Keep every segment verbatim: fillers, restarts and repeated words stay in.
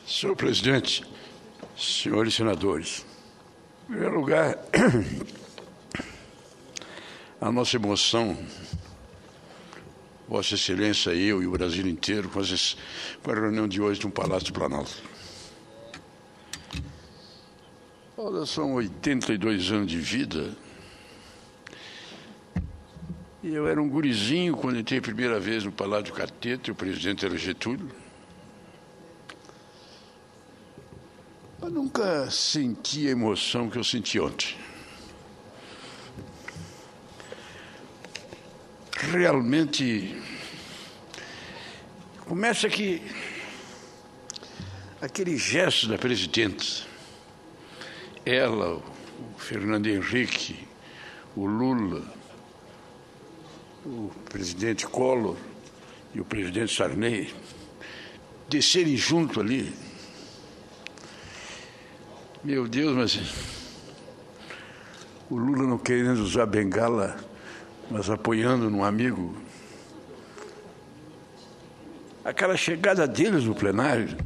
Senhor presidente, senhores senadores, em primeiro lugar, a nossa emoção, Vossa Excelência, eu e o Brasil inteiro, com a reunião de hoje no Palácio do Planalto. Olha, são oitenta e dois anos de vida. E eu era um gurizinho quando entrei a primeira vez no Palácio do Catete, o presidente era Getúlio. Eu nunca senti a emoção que eu senti ontem. Realmente, começa que aquele gesto da presidente, ela, o Fernando Henrique, o Lula, o presidente Collor e o presidente Sarney, descerem junto ali. Meu Deus, mas o Lula não querendo usar bengala, mas apoiando num amigo. Aquela chegada deles no plenário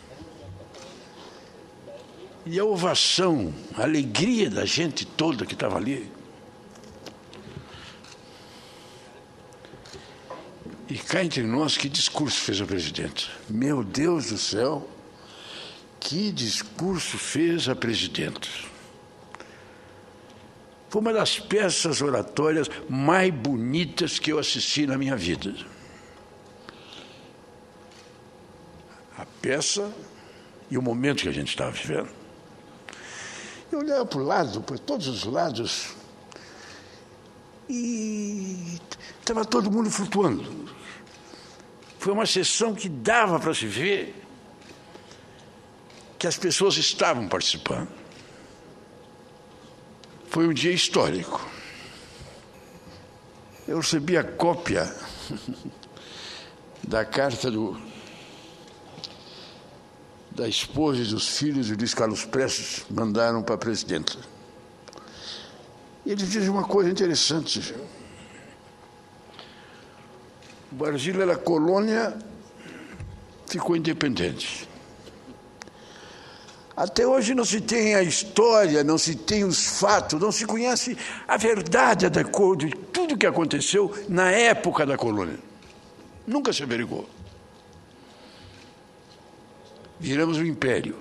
e a ovação, a alegria da gente toda que estava ali. E cá entre nós, que discurso fez a presidenta? Meu Deus do céu, que discurso fez a presidenta? Foi uma das peças oratórias mais bonitas que eu assisti na minha vida. A peça e o momento que a gente estava vivendo. Eu olhava para o lado, para todos os lados, e estava todo mundo flutuando. Foi uma sessão que dava para se ver que as pessoas estavam participando. Foi um dia histórico. Eu recebi a cópia da carta do, da esposa e dos filhos de Luiz Carlos Prestes, mandaram para a presidenta. E eles dizem uma coisa interessante. O Brasil era colônia, ficou independente. Até hoje não se tem a história, não se tem os fatos, não se conhece a verdade de tudo que aconteceu na época da colônia. Nunca se averigou. Viramos um império.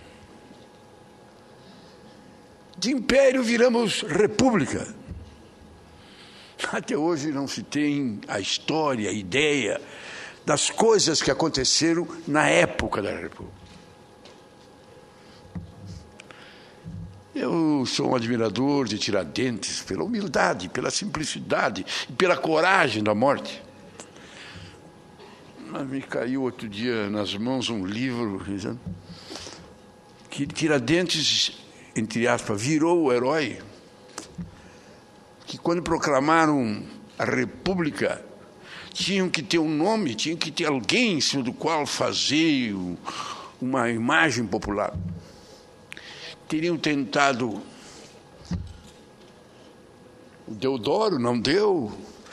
De império viramos república. Até hoje não se tem a história, a ideia das coisas que aconteceram na época da república. Eu sou um admirador de Tiradentes pela humildade, pela simplicidade e pela coragem da morte. Mas me caiu outro dia nas mãos um livro que Tiradentes, entre aspas, virou o herói, que quando proclamaram a República tinham que ter um nome, tinham que ter alguém sobre o qual fazer uma imagem popular. Teriam tentado o Deodoro, não deu.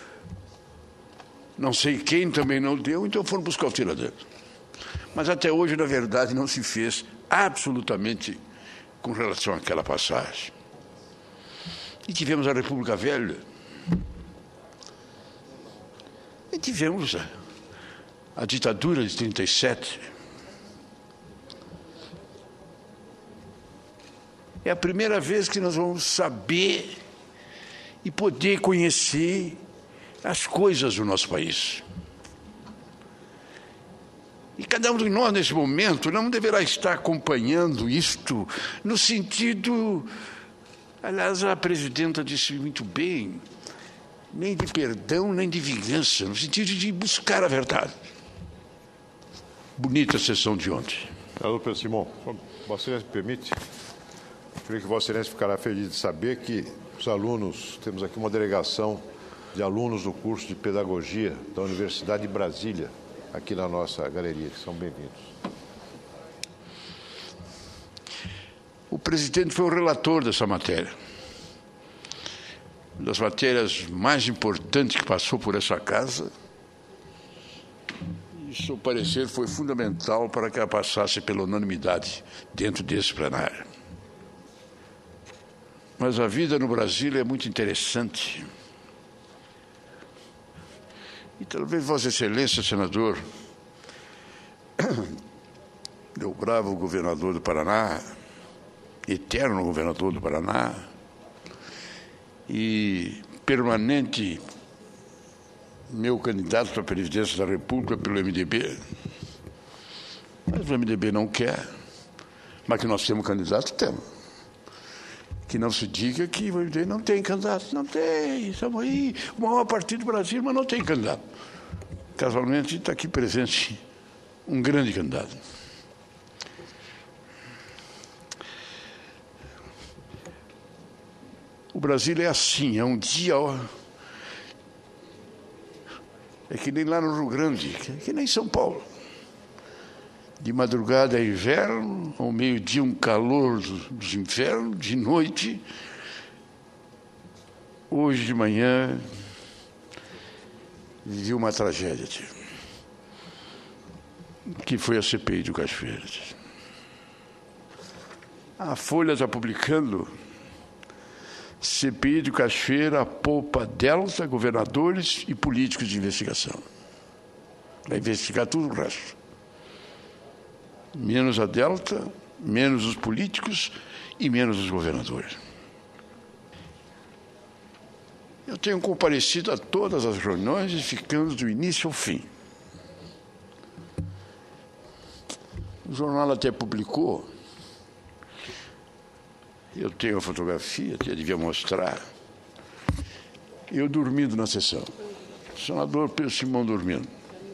Não sei quem também não deu, então foram buscar o Tiradentes. Mas até hoje, na verdade, não se fez absolutamente com relação àquela passagem. E tivemos a República Velha. E tivemos a, a ditadura de trinta e sete. É a primeira vez que nós vamos saber e poder conhecer as coisas do nosso país. E cada um de nós, nesse momento, não deverá estar acompanhando isto no sentido... Aliás, a presidenta disse muito bem, nem de perdão, nem de vingança, no sentido de buscar a verdade. Bonita a sessão de ontem. Senador Pedro Simão, Vossa Excelência me permite? Creio que Vossa Excelência ficará feliz de saber que os alunos, temos aqui uma delegação de alunos do curso de Pedagogia da Universidade de Brasília, aqui na nossa galeria, que são bem-vindos. O presidente foi o relator dessa matéria. Uma das matérias mais importantes que passou por essa casa. seu parecer foi fundamental para que ela passasse pela unanimidade dentro desse plenário. Mas a vida no Brasil é muito interessante. E talvez Vossa Excelência, senador, meu bravo governador do Paraná, eterno governador do Paraná, e permanente meu candidato para a presidência da República pelo M D B. Mas o M D B não quer. Mas que nós temos candidato, temos. Que não se diga que o M D B não tem candidato. Não tem. Estamos aí, o maior partido do Brasil, mas não tem candidato. Casualmente está aqui presente um grande candidato. O Brasil é assim, é um dia... Ó, é que nem lá no Rio Grande, que nem São Paulo. De madrugada é inverno, ao meio-dia um calor dos infernos, de noite. Hoje de manhã vivi uma tragédia, tio, que foi a C P I do Cachoeira. Tio. A Folha está publicando: C P I de Cachoeira poupa Delta, governadores e políticos de investigação. Vai investigar tudo o resto. Menos a Delta, menos os políticos e menos os governadores. Eu tenho comparecido a todas as reuniões e ficamos do início ao fim. O jornal até publicou. Eu tenho a fotografia, até devia mostrar. Eu dormindo na sessão. O senador Pedro Simão dormindo.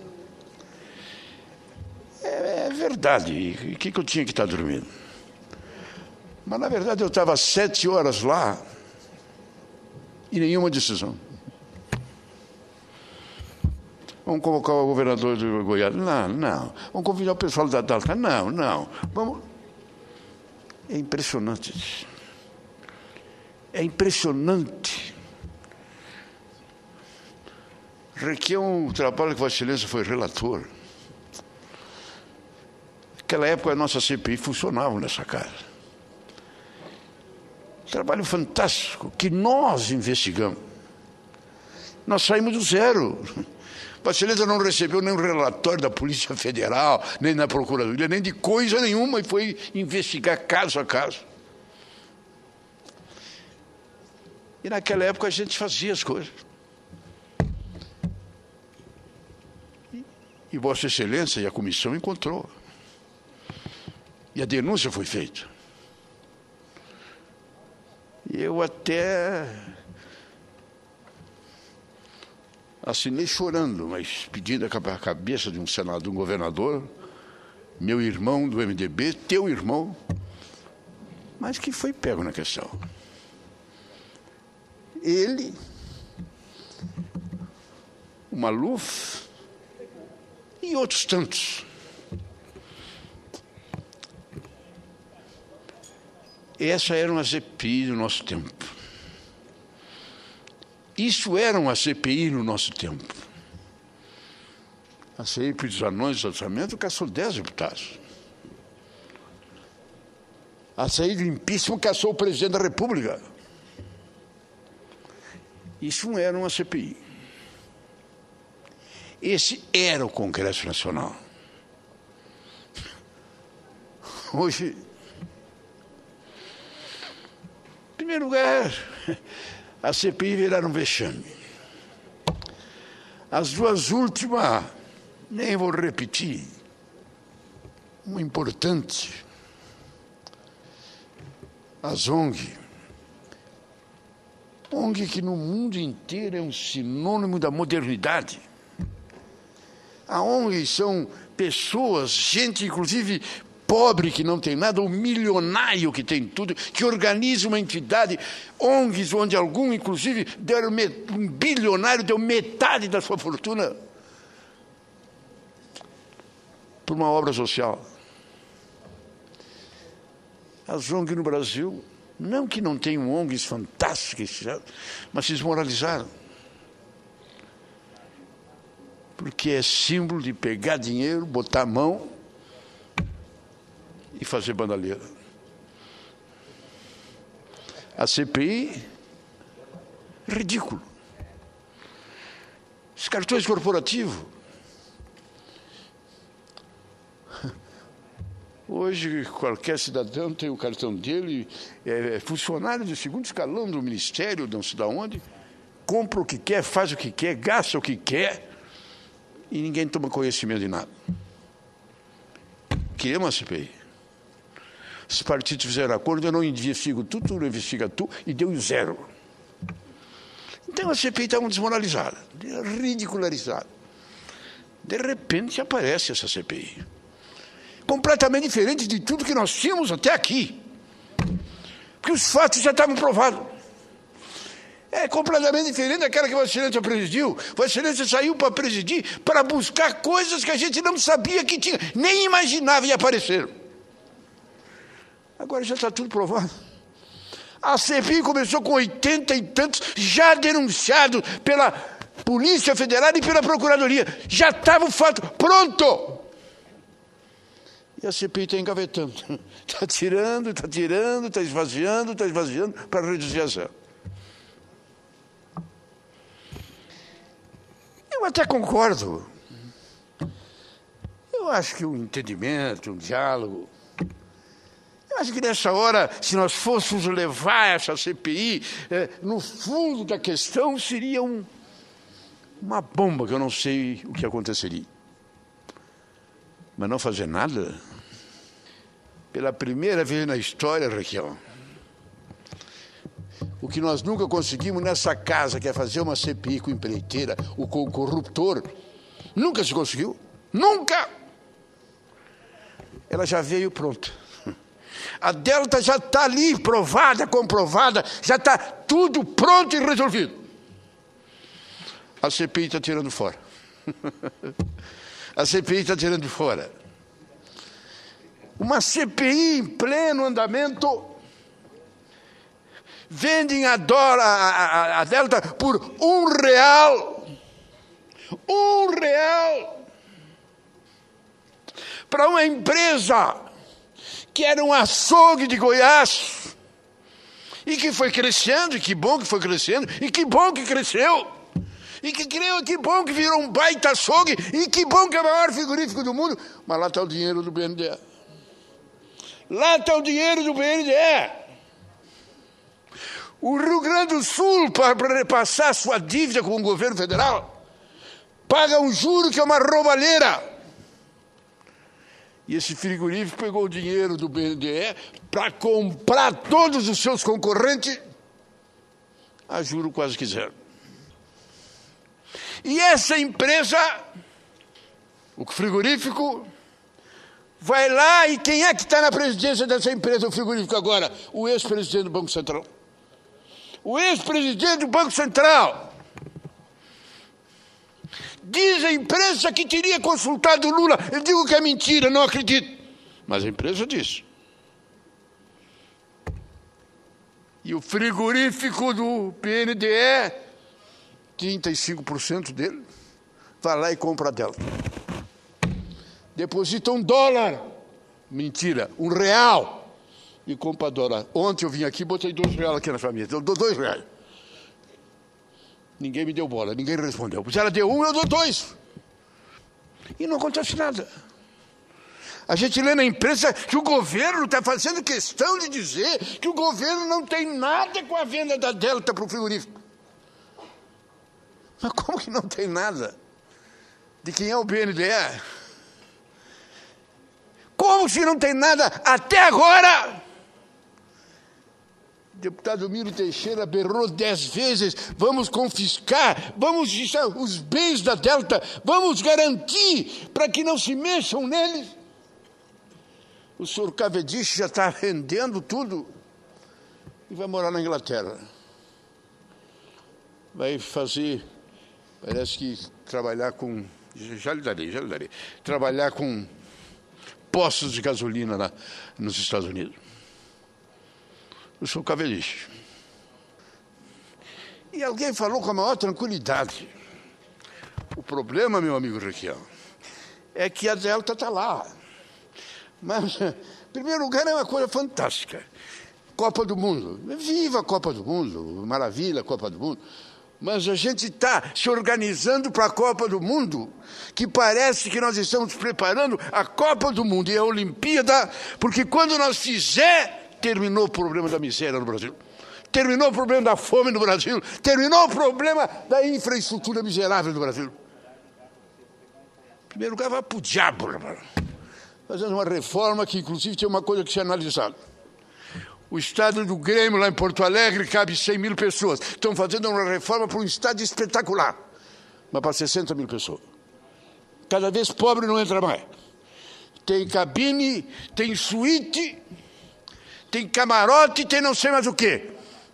É, é verdade. O que, que eu tinha que estar dormindo? Mas, na verdade, eu estava sete horas lá e nenhuma decisão. Vamos convocar o governador de Goiás? Não, não. Vamos convidar o pessoal da Dalca? Não, não. Vamos... É impressionante. É impressionante. Requer um trabalho que Vossa Excelência foi relator. Naquela época a nossa C P I funcionava nessa casa. Trabalho fantástico que nós investigamos. Nós saímos do zero. Vossa Excelência não recebeu nenhum relatório da Polícia Federal, nem da Procuradoria, nem de coisa nenhuma, e foi investigar caso a caso. E naquela época a gente fazia as coisas. E, e Vossa Excelência e a comissão encontrou. E a denúncia foi feita. E eu até assinei chorando, mas pedindo a cabeça de um senador, de um governador, meu irmão do M D B, teu irmão, mas que foi pego na questão. Ele, o Maluf e outros tantos. Essa era uma C P I do nosso tempo. Isso era uma C P I no nosso tempo. A C P I dos anões do orçamento caçou dez deputados. A C I limpíssima caçou o presidente da República. Isso não era uma C P I. Esse era o Congresso Nacional. Hoje, em primeiro lugar, a C P I viraram um vexame. As duas últimas, nem vou repetir, uma importante, as O N G. O N G que no mundo inteiro é um sinônimo da modernidade. A O N G são pessoas, gente inclusive pobre que não tem nada, ou milionário que tem tudo, que organiza uma entidade, O N Gs onde algum, inclusive, deram um bilionário deu metade da sua fortuna por uma obra social. As O N Gs no Brasil, não que não tenham O N Gs fantásticas, mas se desmoralizaram. porque é símbolo de pegar dinheiro, botar a mão e fazer bandalheira. A C P I, ridículo. Os cartões corporativos. Hoje, qualquer cidadão tem o cartão dele, é funcionário de segundo escalão do Ministério, não sei de onde, compra o que quer, faz o que quer, gasta o que quer, e ninguém toma conhecimento de nada. Queremos a C P I. Os partidos fizeram acordo, eu não investigo tu, tu não investiga tu, e deu zero. Então a C P I estava desmoralizada, ridicularizada. De repente aparece essa C P I. Completamente diferente de tudo que nós tínhamos até aqui. Porque os fatos já estavam provados. É completamente diferente daquela que Vossa Excelência presidiu. Vossa Excelência saiu para presidir, para buscar coisas que a gente não sabia que tinha, nem imaginava e apareceram. Agora já está tudo provado. A C P I começou com oitenta e tantos, já denunciados pela Polícia Federal e pela Procuradoria. Já estava o fato pronto. E a C P I está engavetando. Está tirando, está tirando, está esvaziando, está esvaziando para reduzir a zero. Eu até concordo. Eu acho que um entendimento, um diálogo. Eu acho que nessa hora, se nós fôssemos levar essa C P I, eh, no fundo da questão seria um, uma bomba, que eu não sei o que aconteceria. Mas não fazer nada? Pela primeira vez na história, Raquel, o que nós nunca conseguimos nessa casa, que é fazer uma C P I com empreiteira, o com o corruptor, nunca se conseguiu. Nunca! Ela já veio pronta. A Delta já está ali, provada, comprovada, já está tudo pronto e resolvido. A C P I está tirando fora. A C P I está tirando fora. Uma C P I em pleno andamento. Vendem a, Dora, a, a, a Delta por um real. Um real. Para uma empresa que era um açougue de Goiás. E que foi crescendo, e que bom que foi crescendo, e que bom que cresceu. E que criou, que bom que virou um baita açougue, e que bom que é o maior frigorífico do mundo. Mas lá está o dinheiro do B N D E. Lá está o dinheiro do B N D E. O Rio Grande do Sul, para repassar sua dívida com o governo federal, paga um juro que é uma roubalheira. E esse frigorífico pegou o dinheiro do B N D E para comprar todos os seus concorrentes a juro quase que zero. E essa empresa, o frigorífico, vai lá e quem é que está na presidência dessa empresa, o frigorífico agora? O ex-presidente do Banco Central. O ex-presidente do Banco Central. Diz a imprensa que teria consultado o Lula. Eu digo que é mentira, não acredito. Mas a imprensa diz. E o frigorífico do P N D E, trinta e cinco por cento dele, vai lá e compra a Delta. Deposita um dólar. Mentira, um real. E compra dólar. Ontem eu vim aqui e botei dois reais aqui na família. Eu dou dois reais. Ninguém me deu bola, ninguém respondeu. Se ela deu um, eu dou dois. E não acontece nada. A gente lê na imprensa que o governo está fazendo questão de dizer que o governo não tem nada com a venda da Delta para o frigorífico. Mas como que não tem nada? De quem é o B N D E? Como se não tem nada até agora? O deputado Miro Teixeira berrou dez vezes, vamos confiscar, vamos os bens da Delta, vamos garantir para que não se mexam neles. O senhor Cavendish já está vendendo tudo e vai morar na Inglaterra. Vai fazer, parece que trabalhar com, já lhe darei, já lhe darei, trabalhar com postos de gasolina lá nos Estados Unidos. Eu sou Cavendish. E alguém falou com a maior tranquilidade. O problema, meu amigo Requião, é que a Delta está lá. Mas, em primeiro lugar, é uma coisa fantástica. Copa do Mundo. Viva a Copa do Mundo, maravilha a Copa do Mundo. Mas a gente está se organizando para a Copa do Mundo, que parece que nós estamos preparando a Copa do Mundo e a Olimpíada, porque quando nós fizer, terminou o problema da miséria no Brasil. Terminou o problema da fome no Brasil. Terminou o problema da infraestrutura miserável no Brasil. Em primeiro lugar, vai para o diabo, fazendo uma reforma que, inclusive, tem uma coisa que se analisar. O estádio do Grêmio, lá em Porto Alegre, cabe cem mil pessoas. Estão fazendo uma reforma para um estádio espetacular, mas para sessenta mil pessoas. Cada vez pobre não entra mais. Tem cabine, tem suíte, tem camarote, tem não sei mais o quê.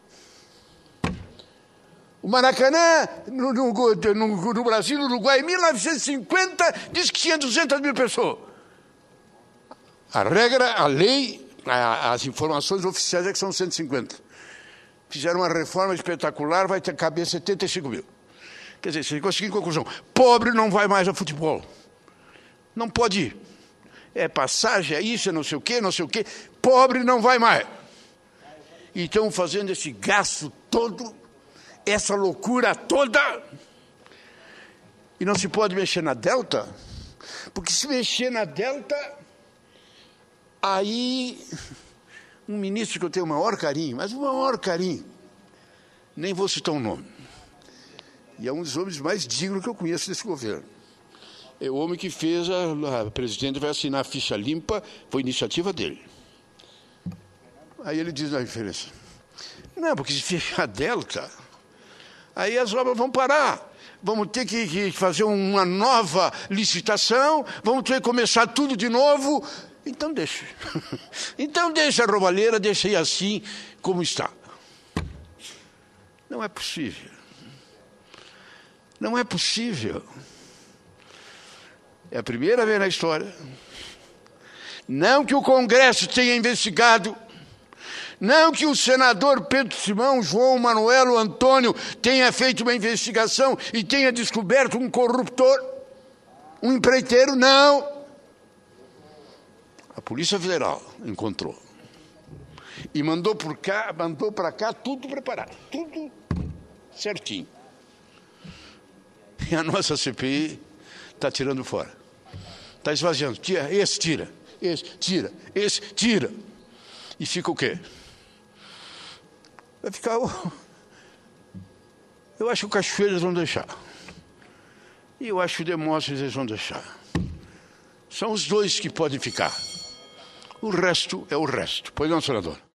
O Maracanã, no, no, no, no Brasil, no Uruguai, em mil novecentos e cinquenta, diz que tinha duzentas mil pessoas. A regra, a lei, a, as informações oficiais é que são cento e cinquenta. Fizeram uma reforma espetacular, vai ter caber setenta e cinco mil. Quer dizer, você conseguiu conclusão. Pobre não vai mais a futebol. Não pode ir. É passagem, é isso, é não sei o quê, não sei o quê. Pobre não vai mais. E estão fazendo esse gasto todo, essa loucura toda. E não se pode mexer na Delta, porque se mexer na Delta, aí um ministro que eu tenho o maior carinho, mas o maior carinho, nem vou citar o nome, e é um dos homens mais dignos que eu conheço desse governo. É o homem que fez, a, a presidente vai assinar a ficha limpa, foi iniciativa dele. Aí ele diz na diferença, não, porque se fechar a Delta, aí as obras vão parar. Vamos ter que, que fazer uma nova licitação, vamos ter que começar tudo de novo. Então deixa. Então deixa a roubalheira, deixa aí assim como está. Não é possível. Não é possível. É a primeira vez na história. Não que o Congresso tenha investigado. Não que o senador Pedro Simão, João Manuel Antônio tenha feito uma investigação e tenha descoberto um corruptor, um empreiteiro, não. A Polícia Federal encontrou. E mandou por cá, mandou para cá tudo preparado, tudo certinho. E a nossa C P I está tirando fora. Está esvaziando. Tira, esse tira, esse tira, esse tira. E fica o quê? Vai ficar... Eu acho que o Cachoeira eles vão deixar. E eu acho que o Demóstenes eles vão deixar. São os dois que podem ficar. O resto é o resto. Pois não, senador?